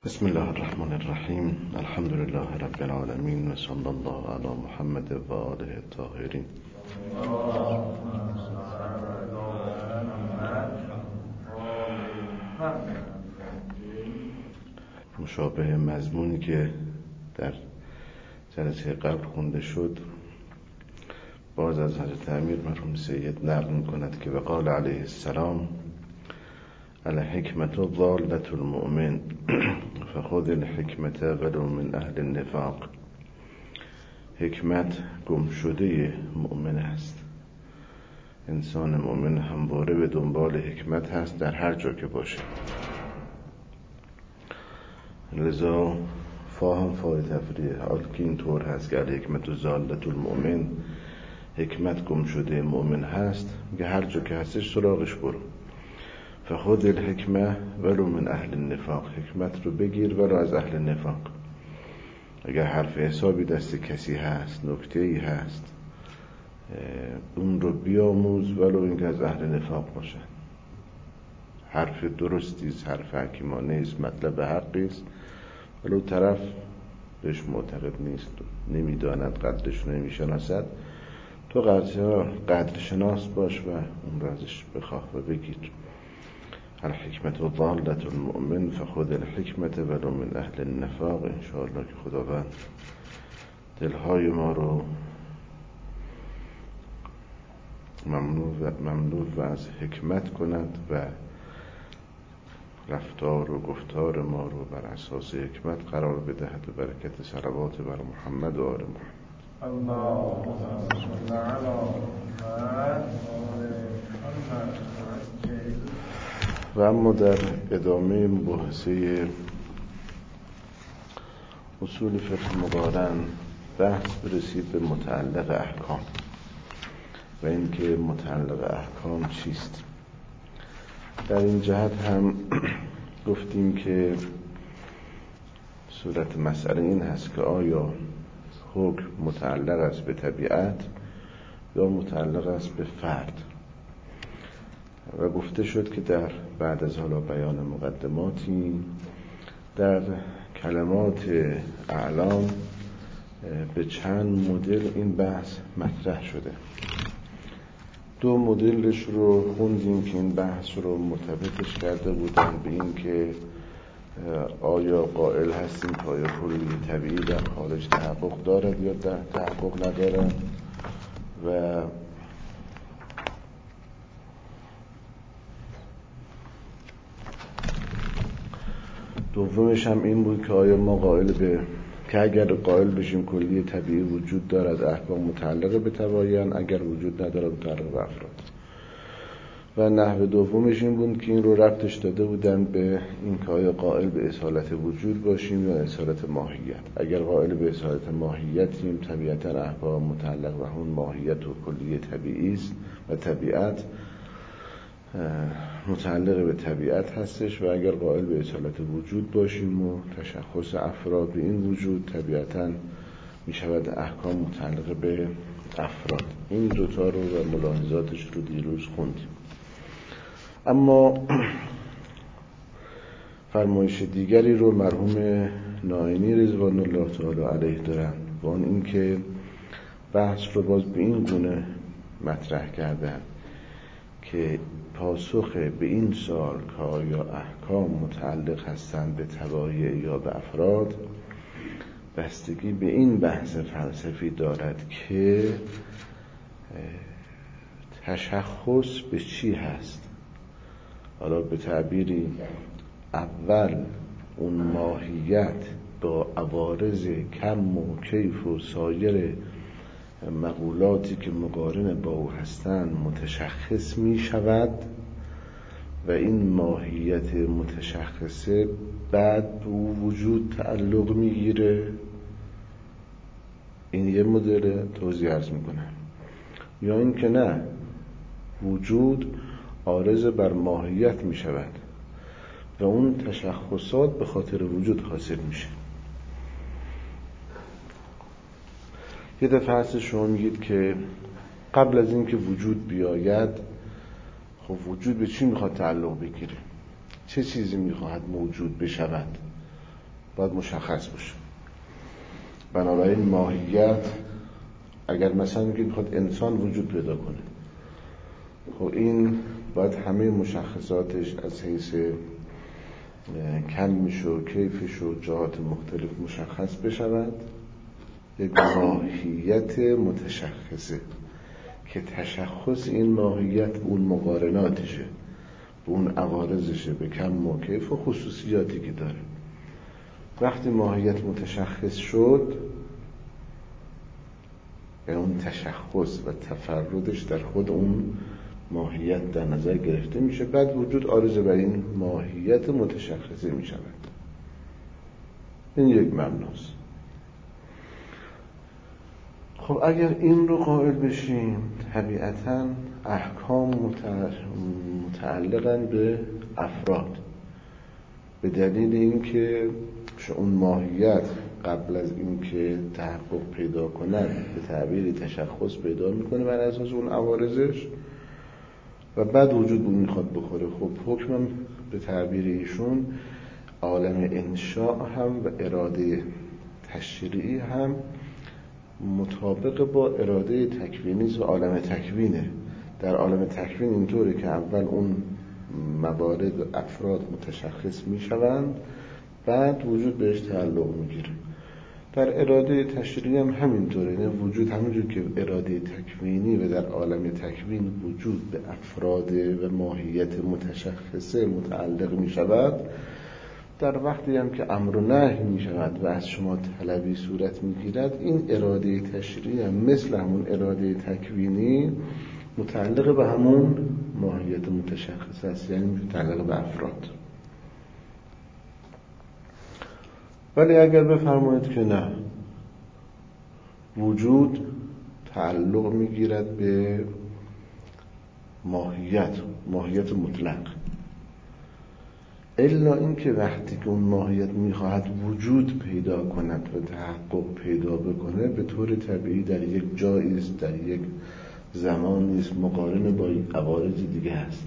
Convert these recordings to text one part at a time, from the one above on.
بسم الله الرحمن الرحیم. الحمد لله رب العالمین و صلی الله علی محمد و آله الطاهرین. مشابه مضمونی که در جلسه قبل خونده شد، باز از حضرت امیر مرحوم سید نقل می‌کند که وقال علیه السلام الحکمة ضالة المؤمن فخذ الحکمة ولو من اهل النفاق. حکمت گم شده مؤمن است. انسان مؤمن همواره به دنبال حکمت هست در هر جا که باشه. لذا فاهم فای تفریح حال که اینطور هست که الحکمة ضالة المؤمن، حکمت گم شده مؤمن هست، میگه هر جا که هستش سراغش برو. فخذ الحکمه ولو من اهل النفاق، حکمت رو بگیر ولو از اهل نفاق. اگر حرف حسابی دست کسی هست، نکته‌ای هست، اون رو بیاموز ولو اینکه از اهل نفاق باشه. حرف درستیست، حرف حکیمانه است، مطلب حقی است، ولو طرف بهش معتقد نیست، نمیداند، قدرش نمیشناسد، تو قدر شناس باش و اون رو ازش بخواه و بگیر. الحکمة ضالة المؤمن فخذ الحکمة ولو من اهل النفاق. انشاءالله که خداوند دلهای ما رو مملو و از حکمت کند و رفتار و گفتار ما رو بر اساس حکمت قرار بدهد و برکت صلوات بر محمد و آل محمد. اللهم صل علی محمد. و اما در ادامه مباحثه اصول فقه مقارن بحث برسید به متعلق احکام و اینکه متعلق احکام چیست. در این جهت هم گفتیم که صورت مسئله این هست که آیا حکم متعلق است به طبیعت یا متعلق است به فرد. و گفته شد که در بعد از حالا بیان مقدماتی در کلمات اعلام به چند مدل این بحث مطرح شده. دو مدلش رو خوندیم که این بحث رو مرتبطش کرده بودن به این که آیا قائل هستیم که آیا کلی طبیعی در خارج تحقق دارد یا در تحقق ندارد، و دومش هم این بود که آیا ما که اگر قائل بشیم کلی طبیعی وجود دارد، احکام متعلق به تباین، اگر وجود ندارد متعلق به افراد. و نحو دومش این بود که این رو ربطش داده بودن به این که آیا قائل به اصالت وجود باشیم یا اصالت ماهیت. اگر قائل به اصالت ماهیتیم، طبیعتا احکام متعلق به همون ماهیت و کلی طبیعی است و طبیعت متعلق به طبیعت هستش. و اگر قائل به اصالت وجود باشیم و تشخص افراد به این وجود، طبیعتا می شود احکام متعلق به افراد. این دوتا رو و ملاحظاتش رو دیروز خوندیم. اما فرمایش دیگری رو مرحوم نائینی رضوان الله تعالی علیه دارن و آن این که بحث رو باز به این گونه مطرح کردن که پاسخ به این سوال که آیا احکام متعلق هستند به طبایع یا به افراد بستگی به این بحث فلسفی دارد که تشخص به چی هست. حالا به تعبیری اول اون ماهیت با عوارض کم و کیف و سایر مقولاتی که مقارن با او هستند متشخص می شود و این ماهیت متشخصه بعد به او وجود تعلق می گیره. این یه مدل توضیح عرض می کنم. یا این که نه، وجود عارض بر ماهیت می شود و اون تشخصات به خاطر وجود حاصل میشه. یه دفعه هست شما میگید که قبل از این که وجود بیاید، خب وجود به چی میخواد تعلق بگیره؟ چه چیزی میخواهد موجود بشود؟ باید مشخص باشه. بنابراین ماهیت، اگر مثلا میگید خود انسان وجود پیدا کنه، خب این باید همه مشخصاتش از حیث کمش و کیفش و جهات مختلف مشخص بشود. یک ماهیت متشخصه که تشخص این ماهیت به اون مقارناتشه، به اون عوارضشه، به کم و کیف و خصوصیاتی که داره. وقتی ماهیت متشخص شد، یعنی اون تشخص و تفردش در خود اون ماهیت در نظر گرفته میشه، بعد وجود عارض بر این ماهیت متشخصه میشود. این یک مبناست. خب اگر این رو قائل بشیم، طبیعتاً احکام متعلقاً به افراد، به دلیل اینکه اون ماهیت قبل از اینکه تحقق پیدا کند به تعبیر تشخص پیدا میکنه بر اساس اون عوارضش و بعد وجود اون میخواد بخوره. خب حکمم به تعبیر ایشون عالم انشاء هم و اراده تشریعی هم مطابق با اراده تکوینی و عالم تکوینه. در عالم تکوین اینطوره که اول اون موارد و افراد متشخص میشوند، بعد وجود بهش تعلق میگیره. در اراده تشریعی هم همینطوره، یعنی وجود همونجور که اراده تکوینی و در عالم تکوین وجود به افراد و ماهیت متشخصه متعلق میشود، در وقتی هم که امر و نهی میشود و از شما طلبی صورت میگیرد، این اراده تشریعی هم مثل همون اراده تکوینی متعلق به همون ماهیت متشخص است، یعنی متعلق به افراد. ولی اگر بفرمایید که نه، وجود تعلق میگیرد به ماهیت مطلق، الا اینکه وقتی که اون ماهیت میخواهد وجود پیدا کند و تحقق پیدا بکنه، به طور طبیعی در یک جایی است، در یک زمانی است، مقارن با عوارض دیگه هست.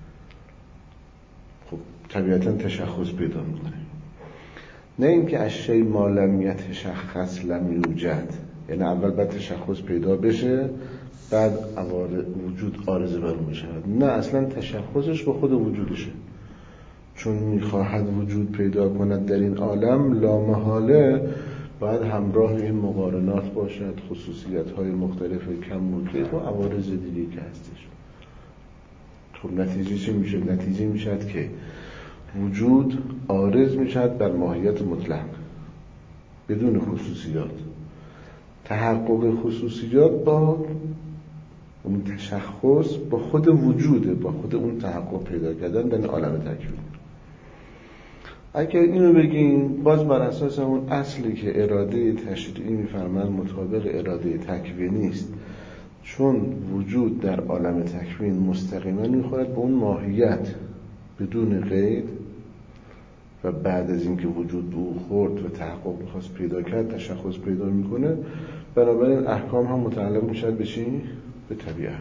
خب طبیعتا تشخص پیدا میکنه. نه اینکه از شی ما لم یتشخص لم یوجد، یعنی اول باید تشخص پیدا بشه بعد وجود عارض بر اون میشود. نه، اصلا تشخصش با خود وجودشه. چون میخواهد وجود پیدا کند در این عالم، لامحاله باید همراه این مقارنات باشد، خصوصیت‌های مختلف کم و کیف و عوارض دیگه که هستش. خب نتیجه چی میشه؟ نتیجه میشد که وجود عارض میشد بر ماهیت مطلق بدون خصوصیات. تحقق خصوصیات با اون تشخص با خود وجوده، با خود اون تحقق پیدا کردن در عالم تکوین. اگر اینو بگیم، باز بر اساس اون اصلی که اراده تشریعی میفرماند مطابق اراده تکوینی است، چون وجود در عالم تکوین مستقیما میخورد به اون ماهیت بدون قید و بعد از اینکه وجود به او خورد و تحقق میخواست پیدا کرد تشخص پیدا میکنه. بنابراین احکام هم متعلق میشد به چی؟ به طبیعت.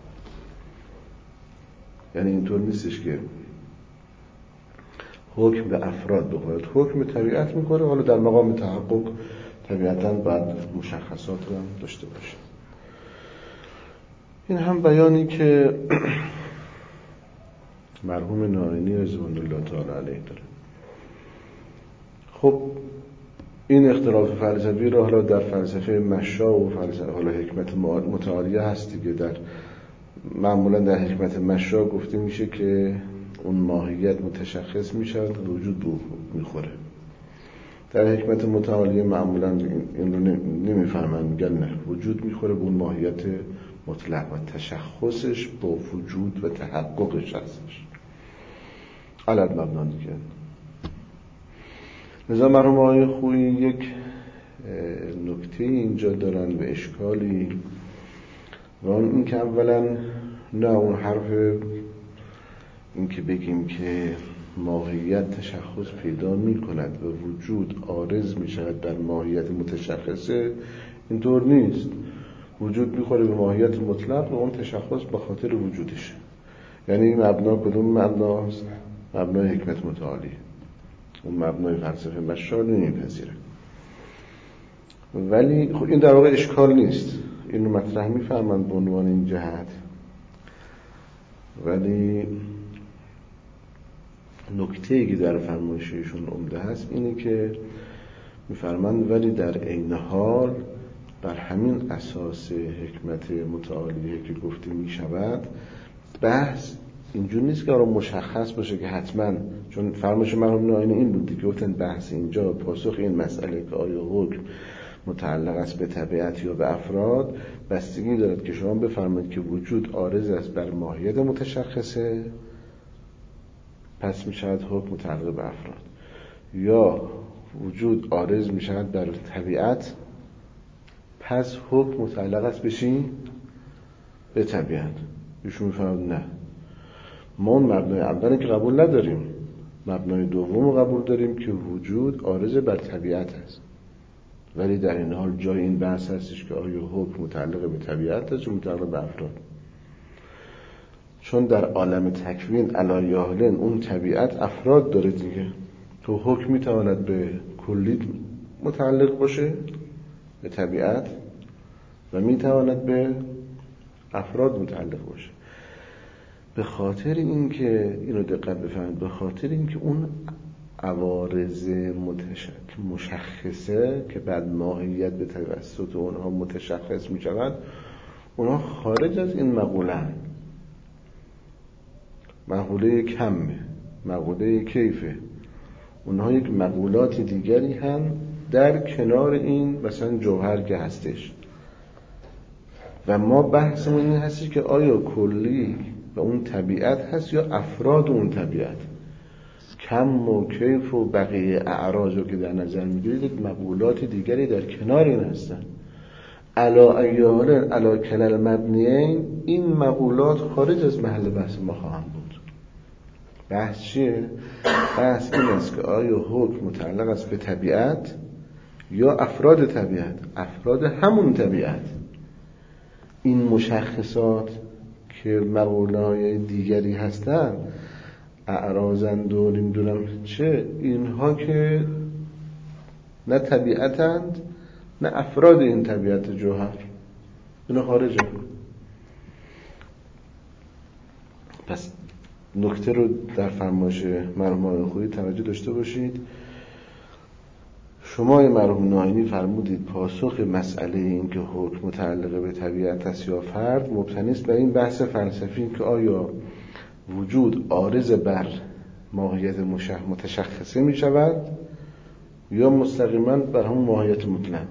یعنی اینطور نیستش که حکم به افراد بخورد، حکم به طبیعت میکنه. حالا در مقام تحقق طبیعتاً باید مشخصات رو هم داشته باشه. این هم بیانی که مرحوم نائینی رضوان الله تعالی علیه داره. خب این اختلاف فلسفی رو حالا در فلسفه مشا و فلسفه حالا حکمت متعالیه هست دیگه. در معمولا در حکمت مشا گفته میشه که اون ماهیت متشخص میشه و وجود به میخوره. در حکمت متعالیه معمولا این رو نمیفهمن، میگن نه، وجود میخوره به اون ماهیت مطلق و تشخصش با وجود و تحققش هستش. علت مبنا دیگه. لذا مرحوم آقای خویی یک نکته اینجا دارن و اشکالی، و این که اولا نه اون حرف این که بگیم که ماهیت تشخص پیدا می کند و وجود عارض می شود در ماهیت متشخصه، اینطور نیست. وجود می خوره به ماهیت مطلق و اون تشخص به خاطر وجودشه. یعنی این مبنا کدوم مبناست؟ مبنای حکمت متعالی. اون مبنای فلسفه بشار نمیپذیره. ولی خب این در واقع اشکال نیست، اینو مطرح میفهمند به عنوان این جهت. ولی نکته‌ای که در فرمایششون عمده هست اینه که میفرمند ولی در عین حال بر همین اساس حکمت متعالیه که گفته میشود، بحث اینجور نیست که مشخص باشه که حتما، چون فرمایش مرحوم نائینی این بود که گفتن بحث اینجا پاسخ این مسئله که آیا حکم متعلق است به طبیعت یا به افراد، بستگی دارد که شما بفرمایید که وجود عارض است بر ماهیت متشخصه، پس میشود حکم متعلق به افراد، یا وجود عارض میشود بر طبیعت، پس حکم متعلق است به طبیعت. ایشون میفرماید نه، ما اون مبنای اولی که قبول نداریم، مبنای دوم قبول داریم که وجود عارض بر طبیعت است. ولی در این حال جای این بحث هستش که آیا حکم متعلق به طبیعت است یا متعلق به افراد. چون در عالم تکوین علایه‌الن اون طبیعت افراد داره دیگه، تو حکم میتواند به کلی متعلق باشه به طبیعت و میتواند به افراد متعلق باشه. به خاطر اینکه اینو دقت بفهمید، به خاطر اینکه اون عوارض مشخصه که بعد ماهیت به توسط اونها متشخص میشوند، اونها خارج از این مقوله کمه، مقوله کیفه، اونها یک مقولات دیگری هم در کنار این مثلا جوهر که هستش. و ما بحثمون این هستی که آیا کلی و اون طبیعت هست یا افراد اون طبیعت. کم و کیف و بقیه اعراض رو که در نظر میگیرید مقولات دیگری در کنار این هستن. علا ایال علا کلل مبنیین، این مقولات خارج از محل بحث ما خواهند بود. بحث چیه؟ بحث این است که آیا حکم متعلق است به طبیعت یا افراد طبیعت، افراد همون طبیعت. این مشخصات که مقوله‌های دیگری هستن، اعراضند و نمیدونم چه، اینها که نه طبیعتند نه افراد این طبیعت جوهر، اینا خارجه. پس نکته رو در فرمایش مرحوم آقای خویی توجه داشته باشید. شما مرحوم نائینی فرمودید پاسخ مسئله این که حکم متعلق به طبیعت است یا فرد مبتنی است بر این بحث فلسفی که آیا وجود عارض بر ماهیت متشخصه می شود یا مستقیما بر همون ماهیت مطلق.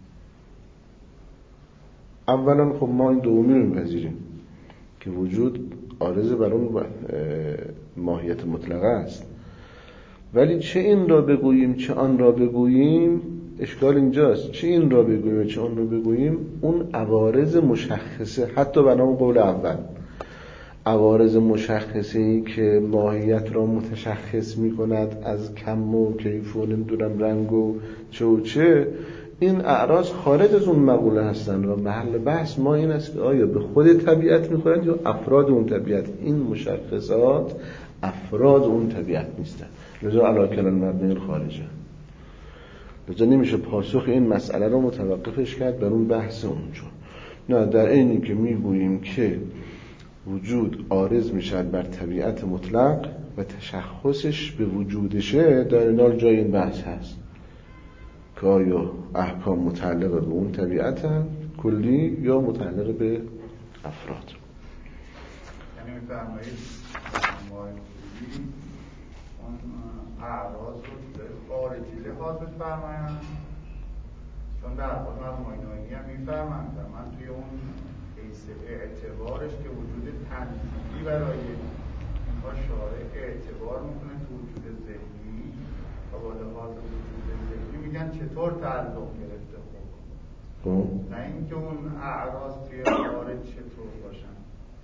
اولا خب ما این دومی رو می‌پذیریم که وجود عارض بر اون ماهیت مطلقه است، ولی چه این را بگوییم چه آن را بگوییم اشکال اینجاست. چه این را بگوییم چه آن را بگوییم، اون عوارض مشخصه، حتی بنابرای قول اول عوارض مشخصه‌ای که ماهیت را متشخص می‌کند از کم و کیف و نمیدونم رنگ و چه و چه، این اعراض خارج از اون مقوله هستن و محل بحث ما این است که آیا به خود طبیعت می‌خورند یا افراد اون طبیعت. این مشخصات افراد اون طبیعت نیستن، لذا علاکل المبنی خارجه. لذا نمیشه پاسخ این مسئله رو متوقفش کرد بر اون بحث اونجا. نه، در اینی که میگوییم که وجود عارض میشد بر طبیعت مطلق و تشخصش به وجودشه، در این حال جای این بحث هست که آیا احکام متعلق به اون طبیعت کلی یا متعلق به افراد. یعنی میفرمایید اون اعراض رو به خارجی لحاظ بفرمایند، چون در حال مرحوم نائینی هم میفرمایند من توی اون حیث اعتبارش که وجود تنظیمی برای اینها شارع اعتبار میکنه تو وجود ذهنی و با لحاظ وجود ذهنی میگن چطور تعلق گرفته خوب، نه اینکه اون اعراض توی خارج چطور باشن.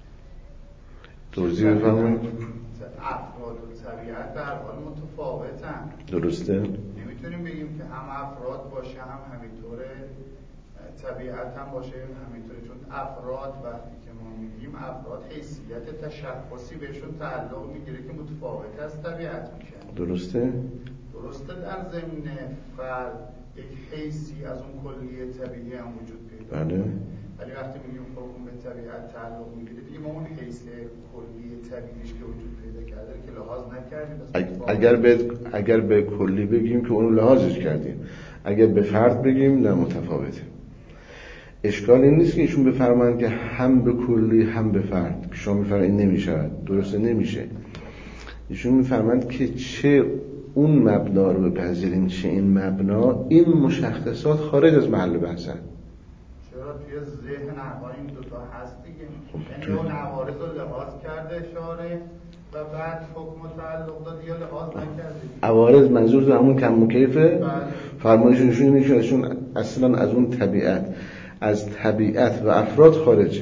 توضیح بفرمایید. افراد و طبیعت در حال متفاوتن، درسته؟ نمیتونیم بگیم که هم افراد باشه هم همینطوره طبیعت هم باشه همینطوره، چون افراد وقتی که ما میگیم افراد حیثیت تشخصی بهشون تعلق میگیره که متفاوت از طبیعت میشن. درسته؟ درسته در ضمن فرد یک حیثی از اون کلیه طبیعی هم وجود پیدا بله. ولی وقتی میگیم حکم به طبیعت تعلق میگیره دیگه ما اون حیث کلیه طبیعیش که وجود پیدا کرده که لحاظ نکردیم. اگر به کلی بگیم که اونو لحاظش کردیم، اگر به فرد بگیم نه، متفاوته. اشکال این نیست که ایشون بفرمایند که هم به کلی هم به فرد، که شما میفرمایید این نمیشه، درسته نمیشه. ایشون میفرمایند که چه اون مبنا رو بپذیرین چه این مبنا، این مشخصات خارج از محل بحثن. چرا توی ذهن احوال این دوتا هست دیگه؟ یعنی اون عوارض رو لحاظ کرده اشاره و بعد حکم و تعلق داد یا لحاظ نکرده؟ عوارض منظور تو همون کم و کیفه؟ فرمایششون اینه که ایشون اصلا از اون طبیعت، از طبیعت و افراد خارجه.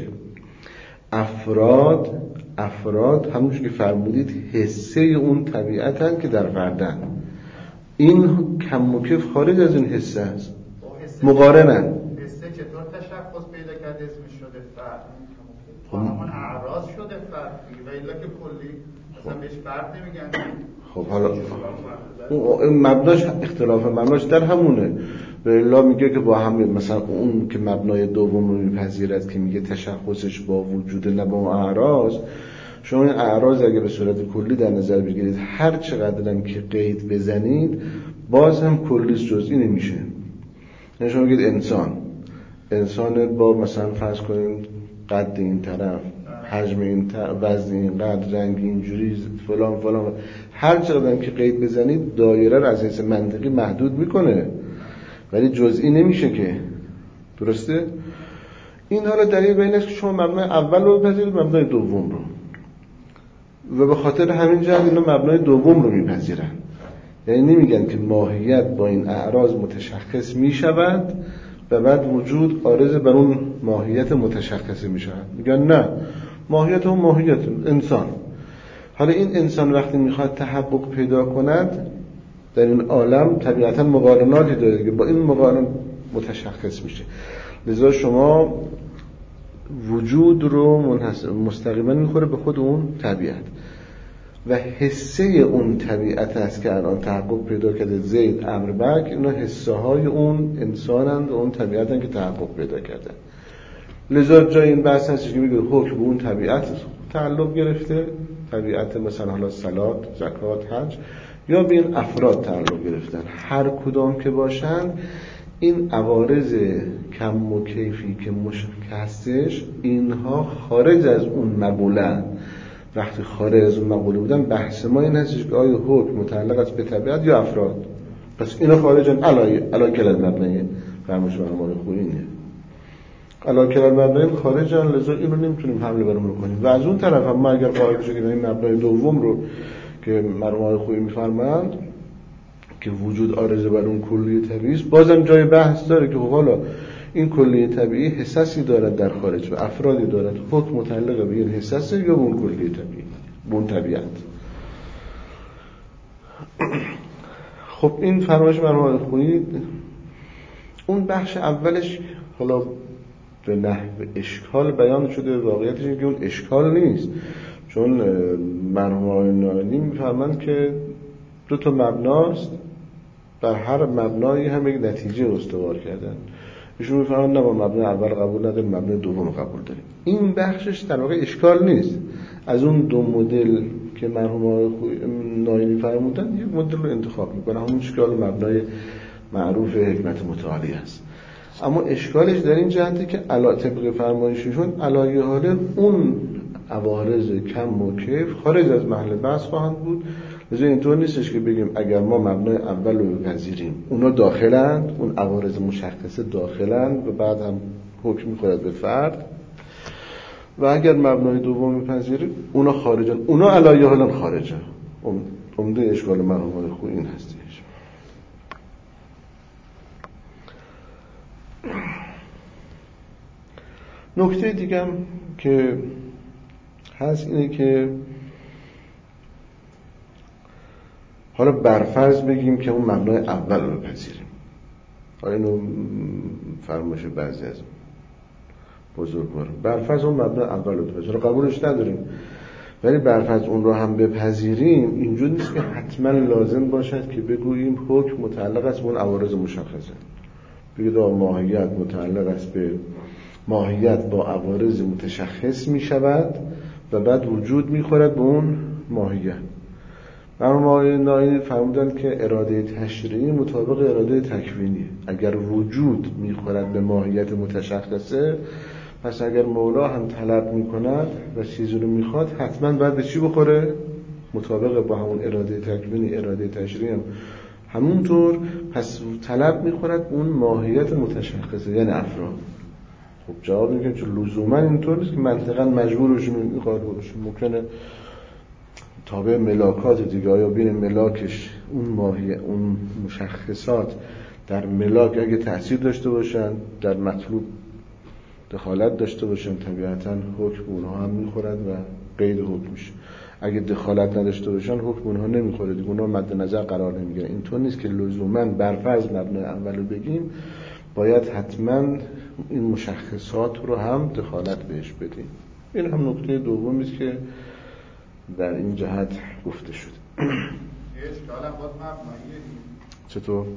افراد همونجور که فرمودید حسه اون طبیعتن که در فردن. این کم و کیف خارج از این حسه است، مقارنن. حسه چطور تشخص پیدا کرده اسمش شده فرد؟ همون اعراض شده فرد و الا که کلی مثلا بهش فرد نمیگن. خب حالا اون مبناش اختلاف مبناش در همونه. به الا میگه که با هم، مثلا اون که مبنای دوم رو میپذیرد که میگه تشخصش با وجود نه با اعراض، شما این اعراض اگه به صورت کلی در نظر بگیرید هر چقدرم که قید بزنید باز هم کلیش جزئی نمیشه. یعنی شما بگید انسان با مثلا فرض کنید قد این طرف، حجم این طرف، وزن این قد، رنگ اینجوری، فلان، هر چقدرم که قید بزنید دایره رو از حیث منطقی محدود میکنه ولی جزئی نمیشه که، درسته؟ این حالا دلیل بر این است که شما مبنای اول رو بپذیرید مبنای دوم رو، و به خاطر همین جهت اینا مبنای دوم رو میپذیرن. یعنی نمیگن که ماهیت با این اعراض متشخص میشود و بعد وجود عارض بر اون ماهیت متشخص میشود، میگن نه، ماهیت اون ماهیت انسان. حالا این انسان وقتی میخواد تحقق پیدا کند در این عالم طبیعتا مقارناتی داره که با این مقارن متشخص میشه. لذا شما وجود رو مستقیما میخوره به خود اون طبیعت و حسه اون طبیعت است که الان تحقق پیدا کرده. زید، امر، بک، اینا حسه های اون انسانند و اون طبیعتن که تحقق پیدا کردن. لذا جای این بحث هست که میگه حکم به اون طبیعت تعلق گرفته، طبیعت مثلا حالا صلات، زکات، حج، یا به این افراد تعلق گرفتن. هر کدام که باشند این عوارض کم و کیفی که هستش اینها خارج از اون مقولن. وقتی خارج از اون مقوله بودن بحث ما این هستش که آیا حکم متعلق است به طبیعت یا افراد. پس اینا خارجن علا کلال مبنیه. فرمایش برنامه خوبی اینه، علا کلال مبنیه خارجن، لذا این رو نمیتونیم حمله بر اون کنیم. و از اون طرف هم ما اگر قائل شدیم این مبنای دوم رو که مرحوم خوبی میفرمایند که وجود عارض بر اون کلیه طبیعی است، بازم جای بحث داره که حالا این کلیه طبیعی حساسی دارد در خارج و افرادی دارد، حکم متعلق به این حساس یا به اون کلیه طبیعی، به اون طبیعت. خب این فرمایش مرحوم خویی اون بخش اولش حالا به نحو اشکال بیان شده، واقعیتش اینه که اون اشکال نیست، چون مرحوم نایمی میفرمایند که دو تا مبناست، بر هر مبنایی هم یک نتیجه استوار کردن. ایشون میفرمایند نه ما مبنای اول قبول نداریم، مبنای دوم قبول داریم. این بخشش در واقع اشکال نیست. از اون دو مدل که مرحوم نایمی فرمودن یک مدل رو انتخاب میکنه، همون اشکال مبنای معروف حکمت متعالی است. اما اشکالش در این جهته که طبق فرمایششون علایه حال اون عوارض کم و کیف خارج از محل بحث خواهند بود. لذا اینطور نیستش که بگیم اگر ما مبنای اول رو بپذیریم اونا داخلند، اون عوارض مشخصه داخلند و بعد هم حکم می‌خورد به فرد، و اگر مبنای دوم بپذیریم اونا خارجن، اونا علایه حال خارجن. عمده اشکال مرحوم خویی این هستش. نکته دیگه هم که هست اینه که حالا برفرض بگیم که اون مبنای اول رو بپذیریم. حالا اینو فرمایش بعضی از بزرگواران، برفرض اون مبنای اول رو بپذیریم، قبولش نداریم. ولی برفرض اون رو هم بپذیریم، اینجور نیست که حتما لازم باشد که بگوییم حکم متعلق است به اون عوارض مشخصه. بگید ماهیت متعلق است به ماهیت با عوارض متشخص می شود و بعد وجود می خورد به اون ماهیت. مرحوم ناینی فرمودند که اراده تشریعی مطابق اراده تکوینی. اگر وجود می خورد به ماهیت متشخصه، پس اگر مولا هم طلب می کند و چیزی رو می خواد، حتما باید به چی بخوره؟ مطابق با همون اراده تکوینی اراده تشریعی هم همونطور، پس طلب می خورد اون ماهیت متشخصه، یعنی افراد. خب جواب میگه چون لزوما اینطور نیست که منطقا مجبورشون این کار بکنه. ممکنه تابع ملاکات دیگه، آیا بین ملاکش اون ماهیت اون مشخصات در ملاک اگه تأثیر داشته باشن، در مطلوب دخالت داشته باشن، طبیعتاً حکم اونها هم میخورد و قید حکم میشه. اگه دخالت نداشته باشن حکم اونها نمیخوره دیگه، اونها مد نظر قرار نمیگیره. اینطور نیست که لزوما برفرض مبنای اولو بگیم باید حتما این مشخصات رو هم دخالت بهش بدیم. این هم نکته دومی است که در این جهت گفته شده. اشکال هم باز مبناییه. چطور؟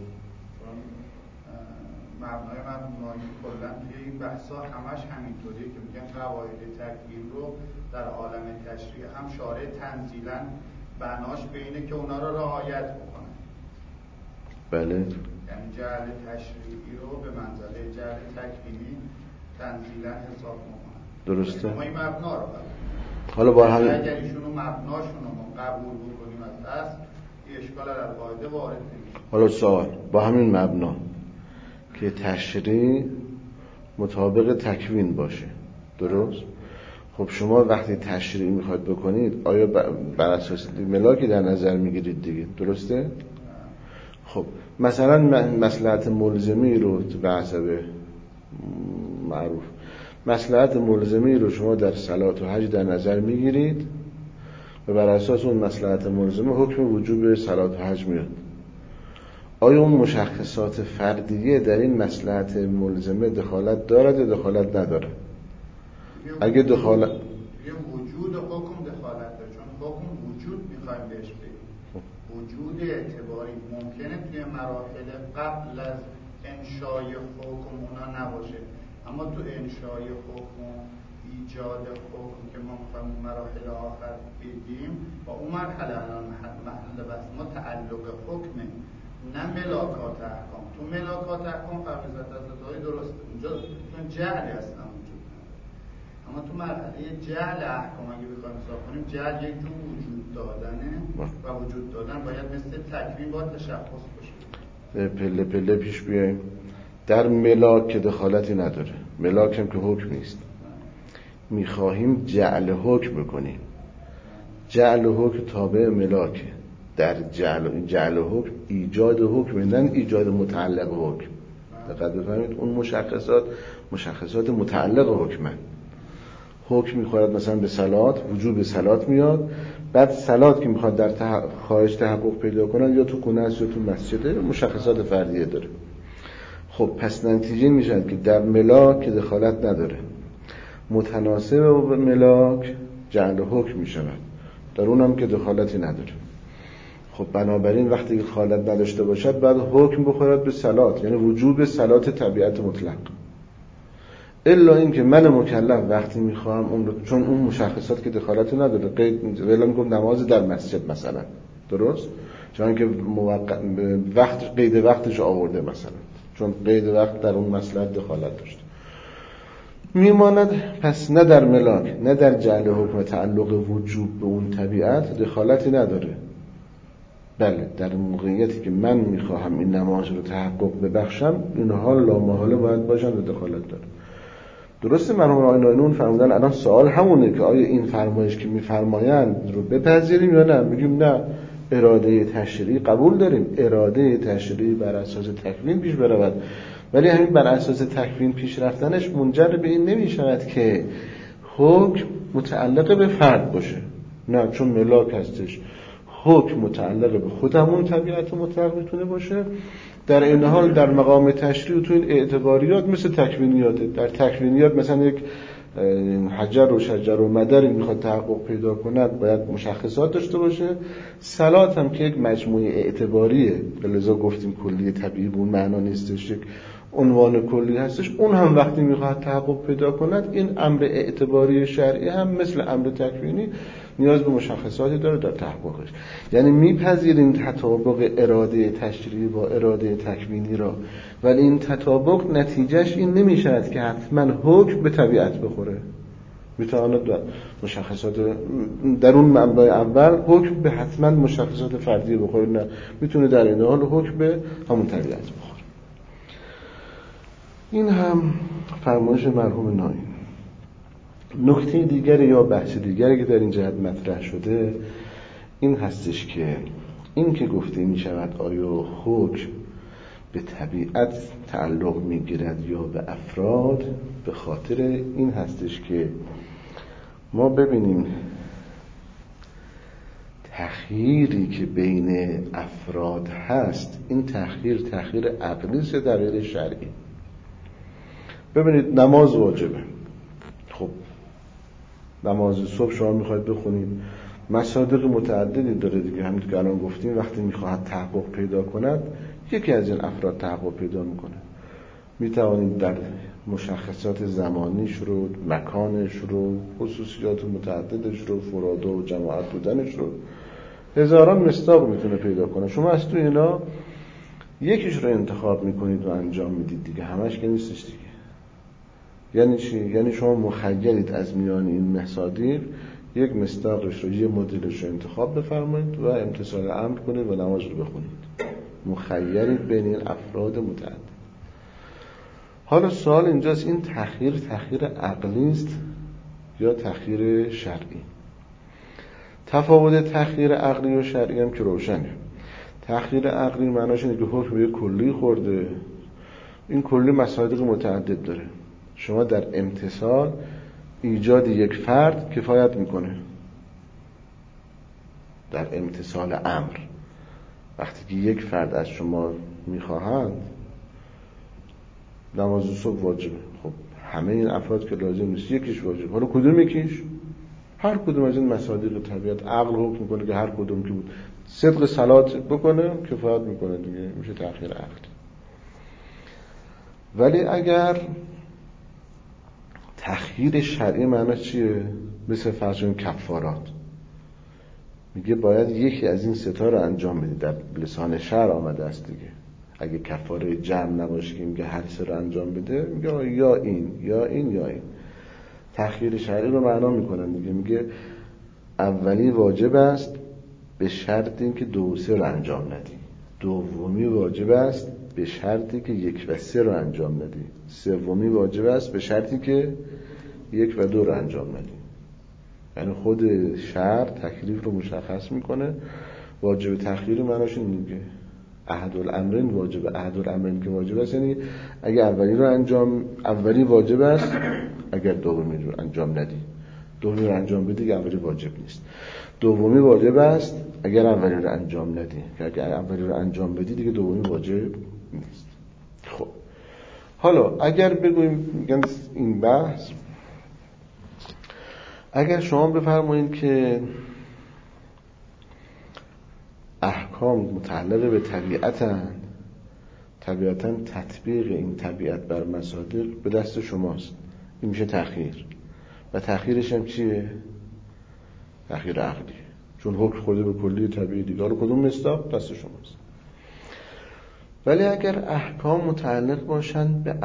مبنای مبنایی کلن توی این بحثا همش همینطوریه که میگن قواعد تکوین رو در عالم تشریع هم شارع تنزیلا بناش به اینه که اونا رو رعایت بکنن. بله. یعنی جعل تشریعی رو به منزله جعل تکوینی تنزیلا حساب میکنن. درسته. ما این مبنا رو حالا با همین اگر ایشونو مبناشون رو قبول بکنیم از دست، این اشکال در قاعده وارد نمیشه. حالا سوال با همین مبنا که تشریع مطابق تکوین باشه، درست؟ خب شما وقتی تشریع میخواید بکنید آیا بر اساس ملاکی در نظر میگیرید دیگه، درسته؟ خب مثلا مصلحت ملزمی رو به حسب معروف مصلحت ملزمی رو شما در صلات و حج در نظر میگیرید و بر اساس اون مصلحت ملزمه حکم وجوب صلات و حج میاد. آیا اون مشخصات فردیه در این مصلحت ملزمه دخالت دارد یا دخالت نداره؟ اگه دخالت وجود حکم دخالت داره، چون حکم وجود میخوایم بهش بگیم. وجود اعتباری ممکنه توی مراحل قبل از انشای حکم اونا نباشه، اما تو انشای حکم و ایجاد حکم که ما میخوایم مراحل آخر بگیم، با اون مرحله الان محل بحث ما تعلق حکمه، نه ملاکات احکام. تو ملاکات احکام فرمزت از ادعای درسته، اونجا چون جعل اصلا وجود نداره. اما تو مرحله جعل احکام اگه بخوایم حساب کنیم، جعل یک جور وجود دادنه و وجود دادن باید مثل تکوین با تشخص باشه. پله پله پیش بیاییم. در ملاک که دخالتی نداره، ملاک هم که حکم نیست، میخواهیم جعل حکم بکنیم. جعل حکم تابع ملاکه. در جعل حکم ایجاد حکم، نه ایجاد متعلق حکم. دقت بفرمایید، اون مشخصات متعلق حکمه. حکم میخواد مثلا به صلات، وجوب صلات میاد، بعد صلات که میخواد در خارج تحقق پیدا کنه یا تو خونه است یا تو مسجده، مشخصات فردیه داره. خب پس نتیجه میشه که در ملاک که دخالت نداره، متناسب با ملاک جعل حکم میشود، در اونم که دخالتی نداره. خب بنابراین وقتی که دخالت نداشته باشد بعد حکم بخورد به صلات، یعنی وجوب صلات طبیعت مطلق. الا اینکه من مکلف وقتی میخوام اون رو، چون اون مشخصات که دخالتی نداره، قید ولی میگم نماز در مسجد مثلا، درست؟ چون که وقت قید وقتش آورده مثلا، چون قید وقت در اون مصلحت دخالت داشته میماند. پس نه در ملاک نه در جعل حکم تعلق وجوب به اون طبیعت دخالتی نداره. بله در موقعیتی که من میخواهم این نماز رو تحقق ببخشم، اینها لامحاله باید باشن و دخالت داره. درسته مرحوم آقایون فرمودن الان سوال همونه که آیا این فرمایش که میفرمایند رو بپذیریم یا نه؟ میگیم نه، اراده تشریعی قبول داریم، اراده تشریعی بر اساس تکوین پیش برود، ولی همین بر اساس تکوین پیش رفتنش منجر به این نمیشود که حکم متعلق به فرد باشه. نه، چون ملاک هستش، حکم متعلق به خودمون طبیعت مطلق میتونه باشه. در این حال در مقام تشریع تو این اعتباریات مثل تکوینیاته. در تکوینیات مثلا یک حجر و شجر و مدری میخواد تحقق پیدا کند باید مشخصات داشته باشه. صلات هم که یک مجموعه اعتباریه، لذا گفتیم کلی طبیعی به اون معنا نیستش، یک عنوان کلی هستش. اون هم وقتی میخواد تحقق پیدا کند، این امر اعتباری شرعی هم مثل امر تکوینی نیاز به مشخصاتی داره در تحققش. یعنی میپذیریم تطابق اراده تشریعی با اراده تکوینی را، ولی این تطابق نتیجهش این نمیشود که حتما حکم به طبیعت بخوره. میتواند مشخصات در اون منبع اول حکم به حتما مشخصات فردی بخوره، نه میتونه در این حال حکم به همون طبیعت بخوره. این هم فرمایش مرحوم نائی. نکته دیگری یا بحث دیگری که در این جهت مطرح شده این هستش که این که گفته می شود آیا حکم به طبیعت تعلق می گیرد یا به افراد، به خاطر این هستش که ما ببینیم تخییری که بین افراد هست، این تخییر عقلی است در غیر شرعی. ببینید نماز واجبه، خب نماز صبح شما میخواید بخونید، مصادیق متعددی داره دیگه، همین که الان گفتیم وقتی میخواهد تحقق پیدا کند یکی از این افراد تحقق پیدا میکنه. میتوانید در مشخصات زمانیش رو، مکانش رو، خصوصیات متعددش رو، فرادا و جماعت بودنش رو، هزاران مصداق میتونه پیدا کنه. شما از تو اینا یکیش رو انتخاب میکنید و انجام میدید دیگه، همش که نیستش دیگه. یعنی چی؟ یعنی شما مخیرید از میان این مصادیق یک مصداقش رو، یه مدلش رو انتخاب بفرمایید و امتثال امر کنید و نماز رو بخونید. مخیرید بین این افراد متعدد. حالا سوال اینجاست، این تخییر عقلی است یا تخییر شرعی؟ تفاوت تخییر عقلی و شرعی هم که روشنه. تخییر عقلی معناش اینه که حکم به کلی خورده، این کلی مصادیق متعدد داره، شما در امتثال ایجاد یک فرد کفایت میکنه. در امتثال امر وقتی که یک فرد از شما میخواهند نماز صبح واجبه، خب همه این افراد که لازم نیست، یکیش واجب. حالا کدوم یکیش؟ هر کدوم از این مصادیق طبیعت عقل حکم میکنه که هر کدوم که بود صدق صلات بکنه کفایت میکنه دیگه، میشه تخییر عقلی. ولی اگر تخییر شرعی معناش چیه؟ مثل فرض کنید کفارات، میگه باید یکی از این ستا رو انجام بدی، در لسان شرع آمده است دیگه. اگه کفاره جمع نباشه که میگه هر سه رو انجام بده، میگه یا این یا این یا این. تخییر شرعی رو معنا میکنن دیگه، میگه اولی واجب است به شرط اینکه 2 و 3 رو انجام ندی، دومی واجب است به شرطی که 1 و 3 رو انجام ندی، سومی واجب است به شرطی که 1 و 2 رو انجام ندی. یعنی خود شرع تکلیف رو مشخص میکنه. واجب تخییر معناش این دیگه، احد الامرین واجب. احد الامرین که واجب است یعنی اگه اولی واجب است اگر دومی رو انجام ندی، دومی رو انجام بدی که اولی واجب نیست. دومی واجب است اگر اولی رو انجام ندی، که اگر اولی رو انجام بدی دیگه دومی واجب نیست. خب حالا اگر بگوییم میگن این بحث، اگر شما بفرمایید که احکام متعلق به طبیعتاً تطبیق این طبیعت بر مصادیق به دست شماست، این میشه تخییر. و تخییرش هم چیه؟ تخییر عقلی، چون حکم خورده به کلی طبیعی دیگه، حالا کدوم مصداق دست شماست. ولی اگر احکام متعلق باشند به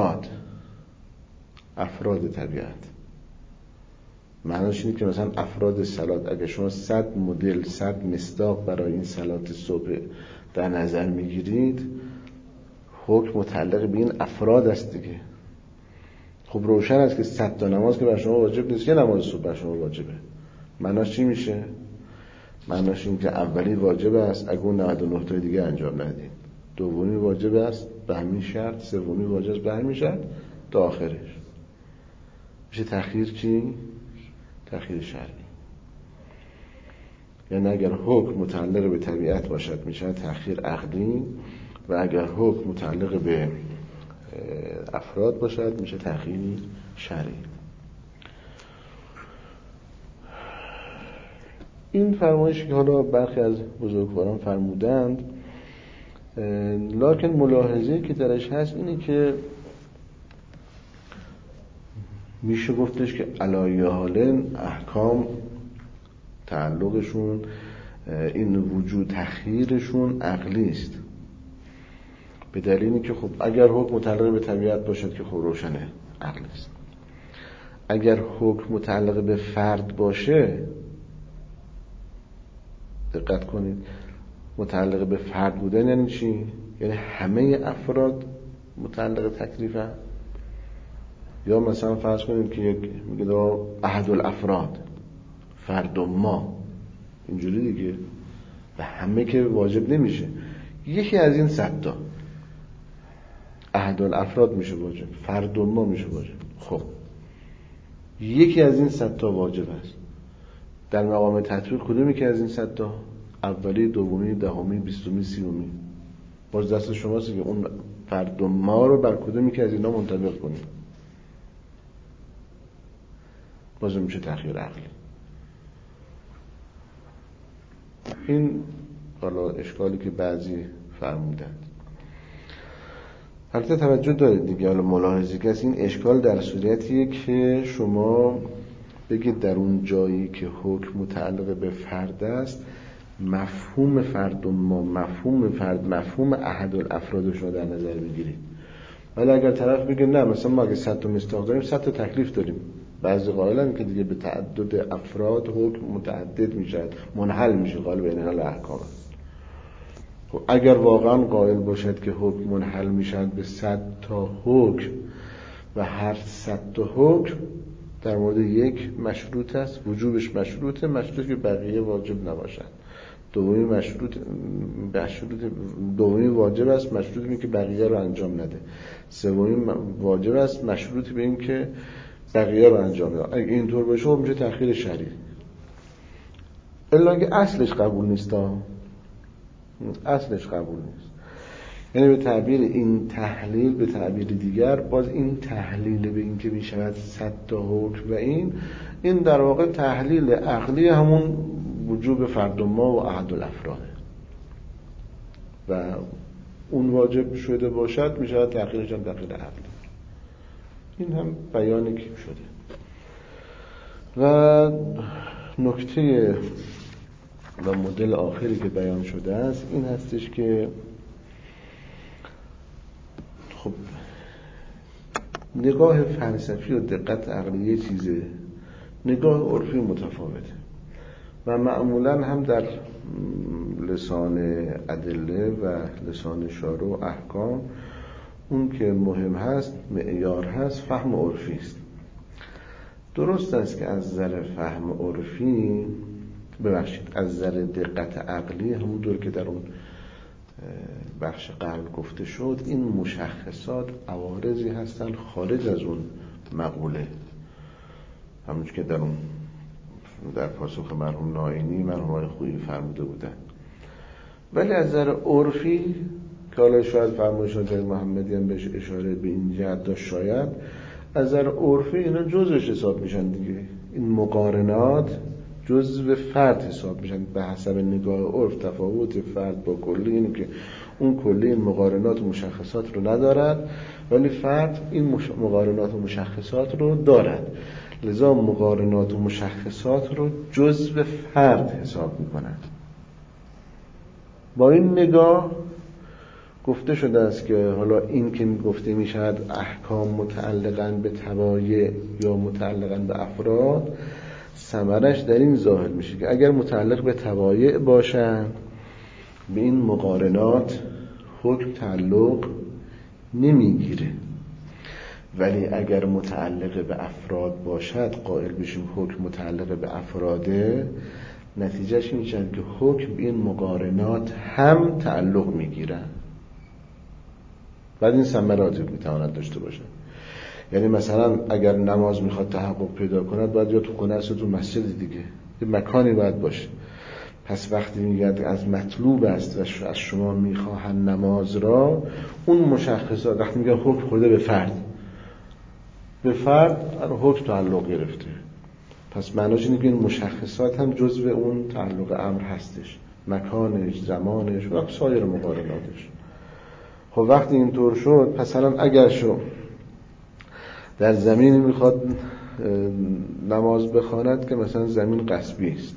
افراد طبیعت، معناش اینه که مثلا افراد صلات، اگر شما 100 مدل 100 مصداق برای این صلات صبح در نظر میگیرید، حکم متعلق به این افراد است دیگه. خب روشن است که 100 تا نماز که بر شما واجب نیست، یه نماز صبح بر شما واجبه. معناش چی میشه؟ معناش این که اولی واجب است اگه اون 99 تا دیگه انجام ندید، دومی واجب است به همین شرط، سومی واجب است به همین شرط تا آخرش. میشه تخییر چی؟ تخییر شرعی. یعنی اگر حکم متعلق به طبیعت باشد میشه تخییر عقلی، و اگر حکم متعلق به افراد باشد میشه تخییر شرعی. این فرمایشی که حالا برخی از بزرگواران فرمودند، لکن ملاحظه‌ای که درش هست اینه که میشه گفتش که علایه حالن احکام تعلقشون این وجود تخییرشون عقلی است، به دلیلی که خب اگر حکم متعلق به طبیعت باشد که خب روشنه عقلی است، اگر حکم متعلق به فرد باشه، دقت کنید، متعلق به فرد بودن یعنی چی؟ یعنی همه افراد متعلق تکلیف هم. یا مثلا فرض کنید که میگه احد الافراد، فرد و ما، اینجوری دیگه، و همه که واجب نمیشه، یکی از این 100 تا احد الافراد میشه واجب، فرد و ما میشه واجب. خب یکی از این 100 تا واجب است. در مقام تطبیق کدومی که از این 100 تا؟ اولی، دومی، دهمی، بیستمی، سیومی. باز دست شماست که اون فرد و ما رو بر کدومی که از اینا منطبق کنید. باز میشه تخییر عقلی. این حالا اشکالی که بعضی فرمودند. البته توجه دارید دیگه، حالا ملاحظه که این اشکال در صورتیه که شما بگید در اون جایی که حکم متعلق به فرد است، مفهوم فرد و ما، مفهوم فرد، مفهوم احد الافراد شما در نظر بگیرید. ولی اگر طرف بگه نه، مثلا ما اگه 100 تا مصداق داریم 100 تا تکلیف داریم، بعضی قائلن که دیگه به تعدد افراد حکم متعدد میشه، منحل میشه، قائل به انحلال احکام. خب اگر واقعا قائل باشد که حکم منحل میشد به 100 تا حکم و هر 100 تا حکم در مورد یک مشروط است، وجوبش مشروطه، مشروط که بقیه واجب نباشد. دومی دومی واجب است، مشروط به که بقیه رو انجام نده. سومی واجب است، مشروط به این که بقیه رو انجام بده. اگه اینطور باشه خب میشه تأخیر شرعی. الا که اصلش قبول نیست، اصلش قبول نیست. یعنی به تعبیر این تحلیل، به تعبیر دیگر، باز این تحلیل به این که میشود 100 تا حکم و این در واقع تحلیل عقلی همون وجوب فرد و ما و احد الافراده و اون واجب شده باشد میشود تأخیرش هم تأخیر عقلی. این هم بیانی که شده. و نکته و مدل آخری که بیان شده است این هستش که خب نگاه فلسفی و دقت عقلی یه چیزه، نگاه عرفی متفاوته و معمولا هم در لسان ادله و لسان شارع و احکام اون که مهم هست، معیار هست، فهم عرفی است. درست است که از نظر فهم عرفی، از نظر دقت عقلی، همونطور که در اون بخش قلب گفته شد، این مشخصات عوارضی هستن خارج از اون مقوله، همونجور که در پاسخ مرحوم نائینی مرحوم خویی فرموده بودن. ولی از نظر عرفی که حالا شاید فرمایشان جای محمدی هم بهش اشاره به این جهت داشت، شاید از نظر عرفی اینا جزءش حساب میشن دیگه، این مقارنات جزء فرد حساب میشن به حسب نگاه عرف. تفاوت فرد با کلی اینه که اون کلی این مقارنات و مشخصات رو ندارد، ولی فرد این مقارنات و مشخصات رو دارد، لذا مقارنات و مشخصات رو جزء فرد حساب میکنن. با این نگاه گفته شده است که حالا این که گفته میشد احکام متعلقاً به طبایع یا متعلقاً به افراد، ثمرش در این ظاهر میشه که اگر متعلق به طبایع باشن به این مقارنات حکم تعلق نمیگیره، ولی اگر متعلق به افراد باشد قائل بشیم حکم متعلق به افراده، نتیجهش این شد که حکم به این مقارنات هم تعلق میگیرن. بعد این ثمراتی میتواند داشته باشه. یعنی مثلا اگر نماز میخواد تحقق پیدا کند باید یا تو خونه است یا تو مسجد دیگه، یه مکانی باید باشه. پس وقتی میگه از مطلوب است و از شما میخواهن نماز را، اون مشخصات، وقتی میگه حکم خورده به فرد، به فرد حکم تعلق گرفته. پس معناش اینه که این مشخصات هم جزء اون تعلق امر هستش، مکانش، زمانش و سایر مقارناتش. خب وقتی اینطور شد، پس الان اگر شو در زمینی میخواد نماز بخواند که مثلا زمین غصبی است،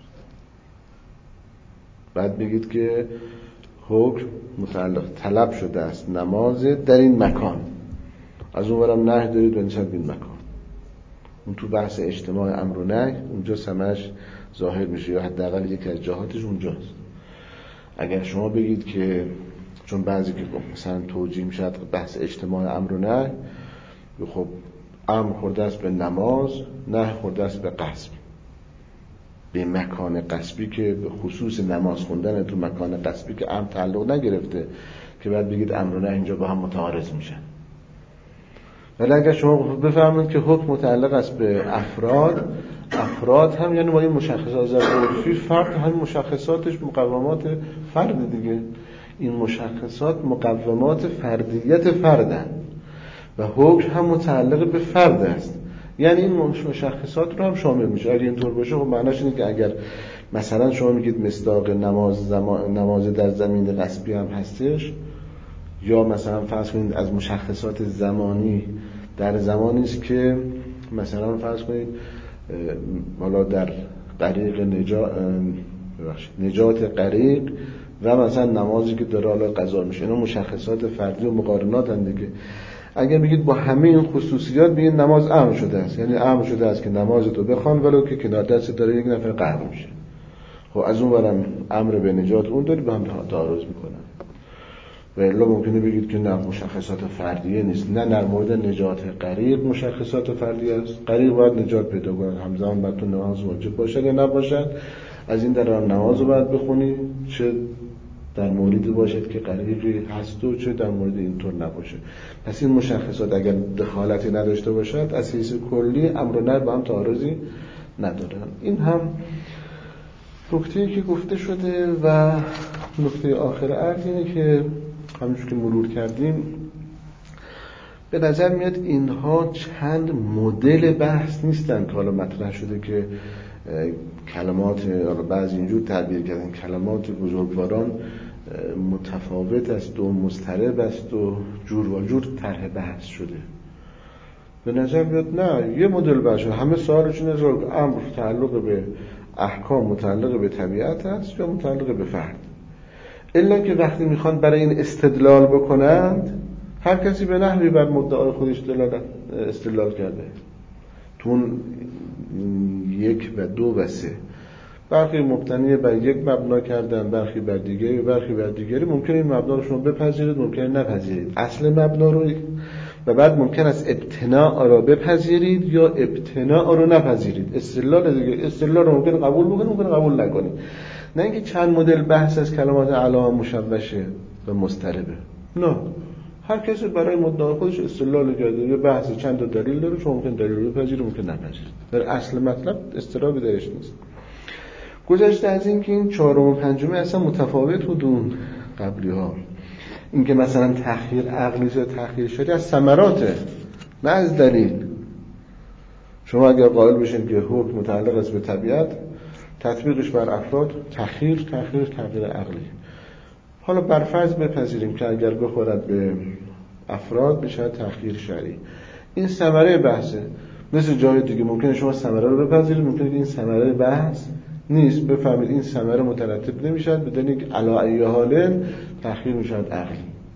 بعد بگید که حکم متعلق طلب شده است نماز در این مکان، از اون ورم نهی دارید به نسبت این مکان، اون تو بحث اجتماع امر و نهی اونجا سمش ظاهر میشه، یا حداقل یکی از جهاتش اونجاست. اگر شما بگید که چون بعضی که مثلا توجیه میشه بحث اجتماع امر و نهی، خب امر خورده است به نماز، نهی خورده است به غصب، به مکان غصبی که به خصوص نماز خوندن تو مکان غصبی که امر تعلق نگرفته که بعد بگید امر و نهی اینجا با هم متعارض میشن. ولی اگر شما بفهمید که حکم متعلق است به افراد هم یعنی با این مشخصات عرفی، فرد هم مشخصاتش مقومات فرد دیگه، این مشخصات مقومات فردیت فردن و حکم هم متعلق به فرد است، یعنی این مشخصات رو هم شامل میشه. اگه اینطور باشه خب معناش اینه که اگر مثلا شما میگید مصداق نماز در زمین غصبی هم هستش، یا مثلا فرض کنید از مشخصات زمانی در زمانی است که مثلا فرض کنید حالا در غریق نجات غریق و مثلا نمازی که داره حالا قضا میشه، اینا مشخصات فردی و مقارنات هم دیگه. اگر بگید با همه این خصوصیات بگید نماز امر شده است، یعنی امر شده است که نماز تو بخوان ولو که کنار دست داره یک نفر غرق میشه، خب از اون ورم امر به نجات اون داری به هم تعارض میکنن. و الا ممکنه بگید که نه مشخصات فردیه نیست، نه در مورد نجات غریق مشخصات فردیه است، غریق باید نجات پیدا کنه، همزمان باید تو نماز واجب باشد یا نباشد، از این در نماز رو باید بخونی، چه در موردی باشد که غریقی هست و چه در مورد اینطور نباشه. پس این مشخصات اگر دخالتی نداشته باشد از حیث کلی امر و نهی با هم تعارضی ندارن. این هم نکته‌ای که گفته شده. و نکته آخر عرض اینه که همونجور که مرور کردیم به نظر میاد اینها چند مدل بحث نیستن که حالا مطرح شده که کلمات، حالا بعضی اینجور تعبیر کردن کلمات بزرگواران متفاوت است و مضطرب است و جور و جور طرح بحث شده. به نظر میاد نه، یه مدل بحث شده، همه سوالشون اینه که امر تعلق به احکام متعلق به طبیعت است یا متعلق به فرد، الا که وقتی میخوان برای این استدلال بکنند هر کسی به نحوی بر مدعای خودش استدلال کرده. تون 1 و 2 و 3 برخی مبتنی بر یک مبنا کردن، برخی بر دیگری، برخی بر دیگری. ممکن این مبنا رو شما بپذیرید، ممکن نپذیرید اصل مبنا رو، و بعد ممکن است ابتناء را بپذیرید یا ابتناء رو نپذیرید. استدلال دیگه، استدلال رو ممکن قبول بکنید، ممکن قبول نکنید. نه اینکه چند مدل بحث از کلمات علامه مشوشه و مضطربه، نه، هر کسی برای مدعای خودش استدلال کرده، یه بحث چند تا دلیل داره، شما ممکن دلیل رو بپذیرید، ممکن نپذیرید. در اصل مطلب اضطرابی درش نیست. گذشته از این که این 4 و 5 اصلا متفاوت بودون قبلی ها، این که مثلا تأخیر عقلی یا تأخیر شرعی از ثمراته نه از دلیل. شما اگر قائل بشین که حکم متعلق است به طبیعت، تطبیقش بر افراد تأخیر عقلی. حالا بر فرض بپذیریم که اگر بخورد به افراد بشه تأخیر شرعی، این ثمره بحثه. مثل جای دیگه ممکنه شما ثمره رو بپذیرید، ممکنه این ثمره بحث نیست، بفهمید این ثمره مترتب نمیشد بدون اینکه علی ای حال تأخیر میشد عقلی.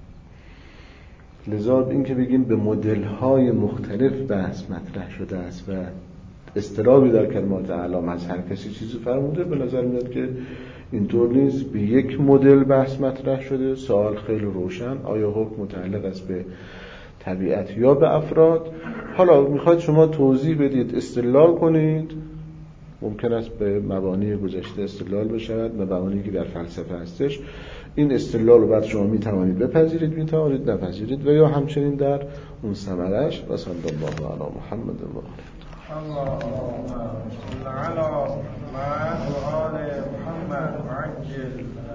لذا این که بگیم به مدل‌های مختلف بحث مطرح شده است و اضطرابی در کلمات علامه از هر کسی چیزی فرموده، به نظر میاد که اینطور نیست. به یک مدل بحث مطرح شده. سوال خیلی روشن، آیا حکم متعلق است به طبیعت یا به افراد؟ حالا میخواید شما توضیح بدید، استدلال کنید، ممکن است به مبانی گذشته استدلال بشود، مبانی که در فلسفه هستش. این استدلال رو بعد شما میتوانید بپذیرید، میتوانید نپذیرید، و یا همچنین در اون ثمرش. و صلی الله علی محمد و اللهم صل على محمد و آل محمد و عجل